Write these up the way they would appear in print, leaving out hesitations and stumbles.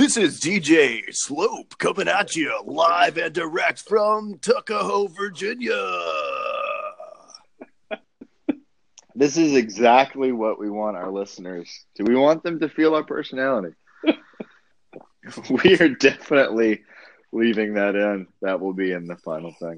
This is DJ Slope coming at you live and direct from Tuckahoe, Virginia. This is exactly what we want our listeners. Do we want them to feel our personality? We are definitely leaving that in. That will be in the final thing.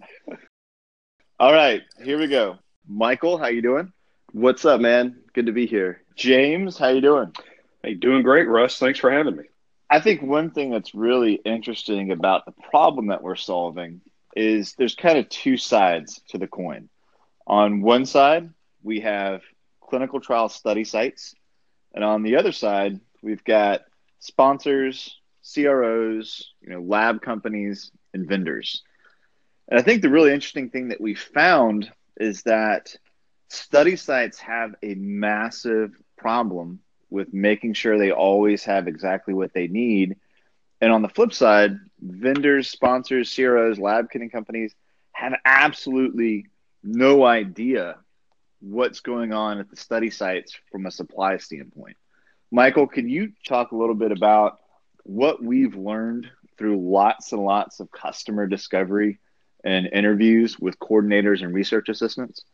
All right, here we go. Michael, how you doing? What's up, man? Good to be here. James, how you doing? Hey, doing great, Russ. Thanks for having me. I think one thing that's really interesting about the problem that we're solving is there's kind of two sides to the coin. On one side, we have clinical trial study sites, and on the other side, we've got sponsors, CROs, lab companies, and vendors. And I think the really interesting thing that we found is that study sites have a massive problem with making sure they always have exactly what they need. And on the flip side, vendors, sponsors, CROs, lab kitting companies have absolutely no idea what's going on at the study sites from a supply standpoint. Michael, can you talk a little bit about what we've learned through lots and lots of customer discovery and interviews with coordinators and research assistants?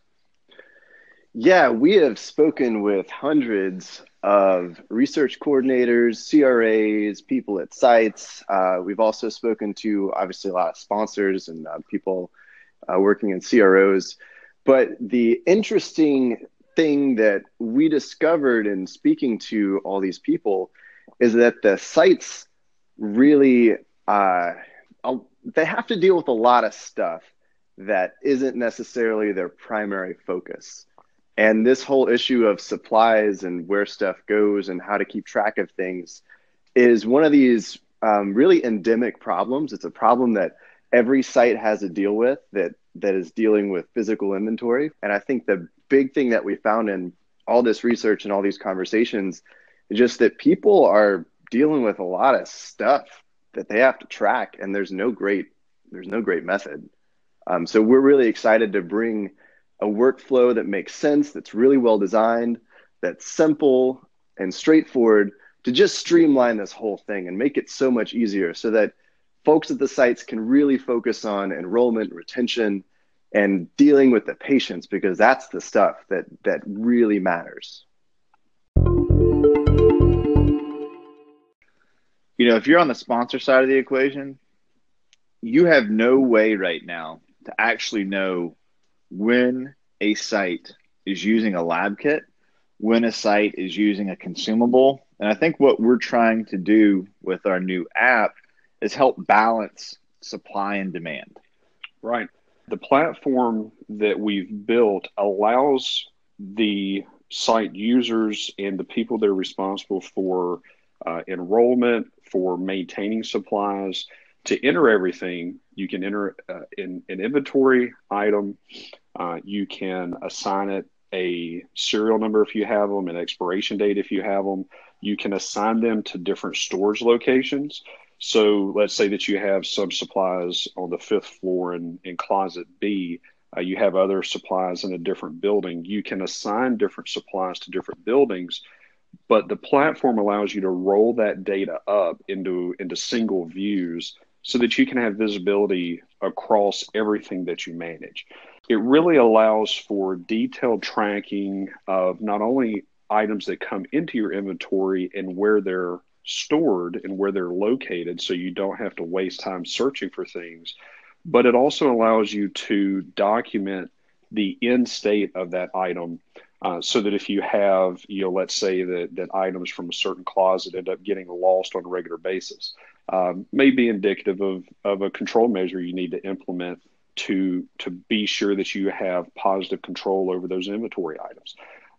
Yeah, we have spoken with hundreds of research coordinators, CRAs, people at sites. We've also spoken to, obviously, a lot of sponsors and people working in CROs. But the interesting thing that we discovered in speaking to all these people is that the sites really, they have to deal with a lot of stuff that isn't necessarily their primary focus. And this whole issue of supplies and where stuff goes and how to keep track of things is one of these really endemic problems. It's a problem that every site has to deal with that is dealing with physical inventory. And I think the big thing that we found in all this research and all these conversations is just that people are dealing with a lot of stuff that they have to track, and there's no great method. So we're really excited to bring a workflow that makes sense, that's really well designed, that's simple and straightforward to just streamline this whole thing and make it so much easier so that folks at the sites can really focus on enrollment, retention, and dealing with the patients, because that's the stuff that really matters. If you're on the sponsor side of the equation, you have no way right now to actually know when a site is using a lab kit, when a site is using a consumable. And I think what we're trying to do with our new app is help balance supply and demand. Right. The platform that we've built allows the site users and the people that are responsible for enrollment, for maintaining supplies, to enter everything. You can enter in an inventory item. You can assign it a serial number if you have them, an expiration date if you have them. You can assign them to different storage locations. So let's say that you have some supplies on the 5th floor in closet B. You have other supplies in a different building. You can assign different supplies to different buildings, but the platform allows you to roll that data up into single views so that you can have visibility across everything that you manage. It really allows for detailed tracking of not only items that come into your inventory and where they're stored and where they're located, so you don't have to waste time searching for things, but it also allows you to document the end state of that item, so that if you have, let's say that items from a certain closet end up getting lost on a regular basis, may be indicative of a control measure you need to implement to be sure that you have positive control over those inventory items.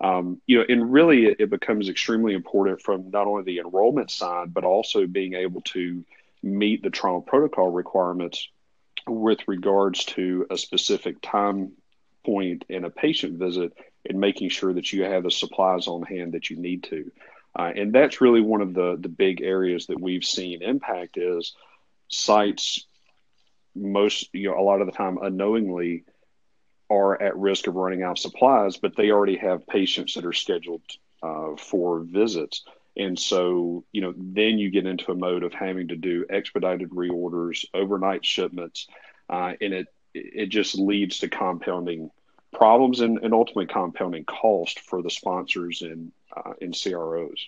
And really it becomes extremely important from not only the enrollment side, but also being able to meet the trial protocol requirements with regards to a specific time point in a patient visit and making sure that you have the supplies on hand that you need to. And that's really one of the big areas that we've seen impact is sites a lot of the time unknowingly are at risk of running out of supplies, but they already have patients that are scheduled for visits. And so, then you get into a mode of having to do expedited reorders, overnight shipments, and it just leads to compounding problems and ultimately compounding cost for the sponsors and CROs.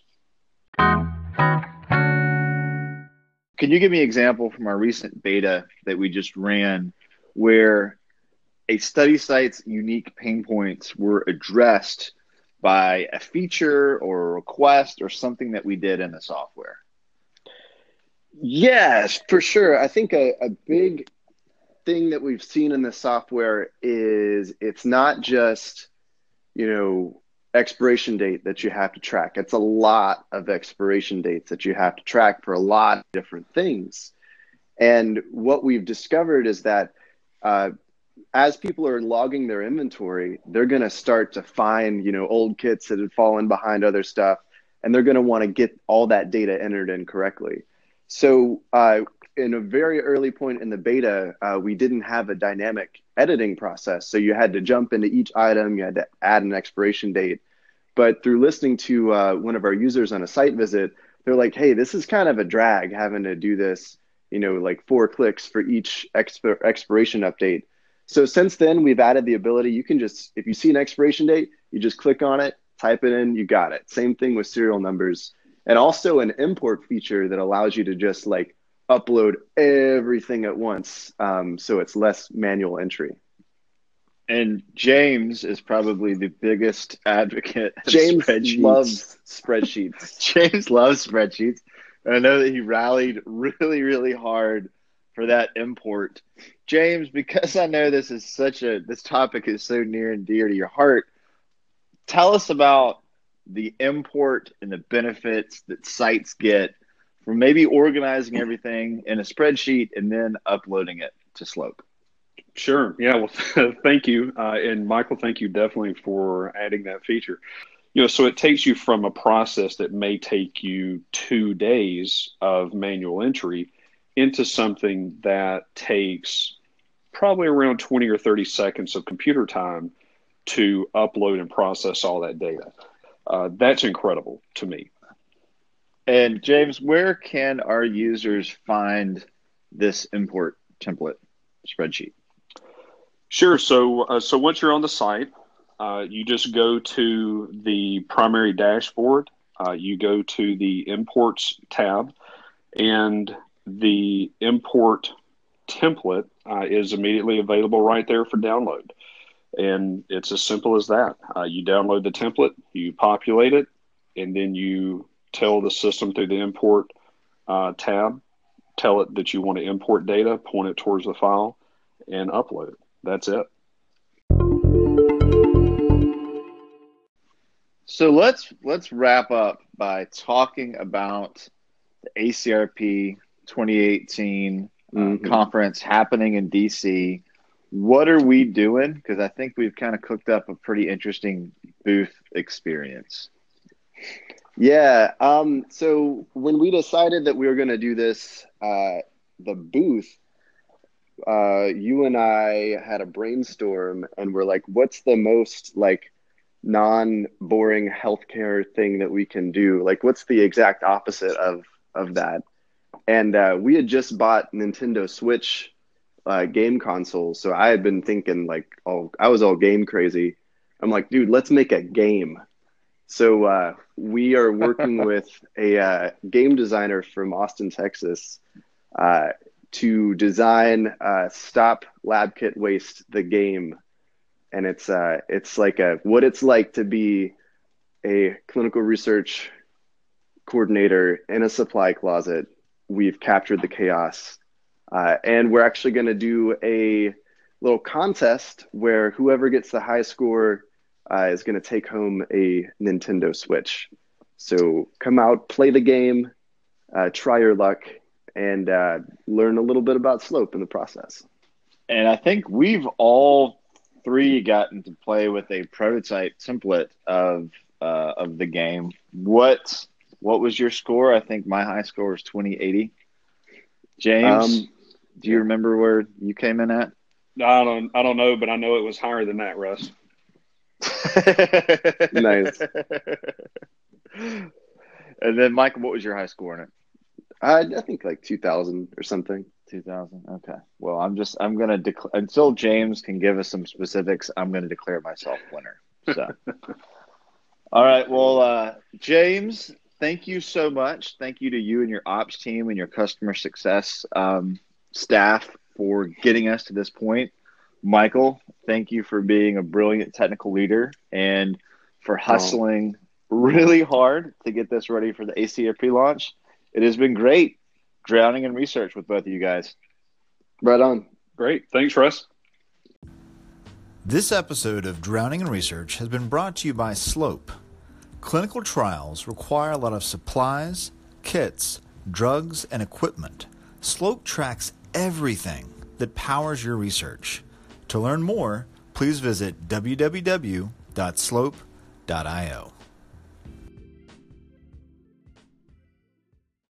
Can you give me an example from our recent beta that we just ran where a study site's unique pain points were addressed by a feature or a request or something that we did in the software? Yes, for sure. I think a big thing that we've seen in the software is it's not just, expiration date that you have to track. It's a lot of expiration dates that you have to track for a lot of different things. And what we've discovered is that as people are logging their inventory, they're going to start to find, old kits that had fallen behind other stuff, and they're going to want to get all that data entered in correctly. So in a very early point in the beta, we didn't have a dynamic editing process. So you had to jump into each item, you had to add an expiration date. But through listening to one of our users on a site visit, they're like, hey, this is kind of a drag having to do this, like 4 clicks for each expiration update. So since then, we've added the ability, you can just, if you see an expiration date, you just click on it, type it in, you got it. Same thing with serial numbers. And also an import feature that allows you to just like upload everything at once. So it's less manual entry. And James is probably the biggest advocate of James spreadsheets. Loves spreadsheets. James loves spreadsheets. And I know that he rallied really, really hard for that import. James, because I know this topic is so near and dear to your heart, tell us about the import and the benefits that sites get from maybe organizing everything in a spreadsheet and then uploading it to Slope. Sure. Yeah. Well, thank you. And Michael, thank you definitely for adding that feature. So it takes you from a process that may take you 2 days of manual entry into something that takes probably around 20 or 30 seconds of computer time to upload and process all that data. That's incredible to me. And James, where can our users find this import template spreadsheet? Sure. So once you're on the site, you just go to the primary dashboard. You go to the imports tab, and the import template is immediately available right there for download. And it's as simple as that. You download the template, you populate it, and then you tell the system through the import tab, tell it that you want to import data, point it towards the file, and upload it. That's it. So let's wrap up by talking about the ACRP 2018 conference happening in DC. What are we doing? Because I think we've kind of cooked up a pretty interesting booth experience. Yeah. So when we decided that we were going to do this, the booth, you and I had a brainstorm and we're like, what's the most like non-boring healthcare thing that we can do? Like, what's the exact opposite of that? And we had just bought Nintendo Switch game consoles. So I had been thinking like, I was all game crazy. I'm like, dude, let's make a game. So we are working with a game designer from Austin, Texas, to design Stop Lab Kit Waste, the game. And it's like what it's like to be a clinical research coordinator in a supply closet. We've captured the chaos. And we're actually going to do a little contest where whoever gets the high score is going to take home a Nintendo Switch. So come out, play the game, try your luck, and learn a little bit about Slope in the process. And I think we've all three gotten to play with a prototype template of the game. What was your score? I think my high score was 2080. James, do you remember where you came in at? I don't know, but I know it was higher than that, Russ. Nice. And then, Michael, what was your high score in it? I think like 2000 or something. 2000. Okay. Well, I'm gonna declare until James can give us some specifics. I'm gonna declare myself winner. So, all right. Well, James, thank you so much. Thank you to you and your ops team and your customer success staff for getting us to this point. Michael, thank you for being a brilliant technical leader and for hustling really hard to get this ready for the ACA pre-launch. It has been great drowning in research with both of you guys. Right on. Great. Thanks, Russ. This episode of Drowning in Research has been brought to you by Slope. Clinical trials require a lot of supplies, kits, drugs, and equipment. Slope tracks everything that powers your research. To learn more, please visit www.slope.io.